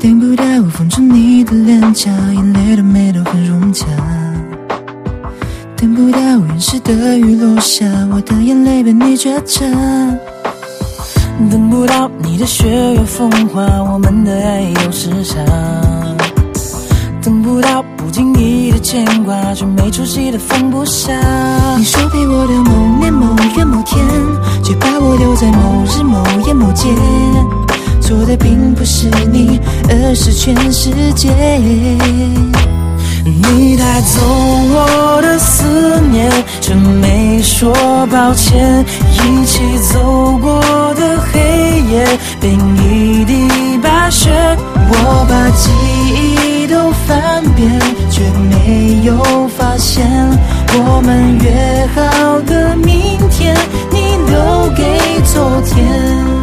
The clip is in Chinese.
等不到封住你的脸颊，眼泪都没都很融洽。等不到原始的雨落下，我的眼泪被你觉察。 等不到你的雪月风花，我们的爱有时差。等不到不经意的牵挂，却没出息的放不下。 你说陪我的某年某月某天，却把我丢在某日某夜某街。错的并不是你，而是全世界。 你带走我的思念，却没说抱歉。一起走过的黑夜，变一地白雪。 我把记忆都翻遍，却没有发现我们约好的明天，你留给昨天。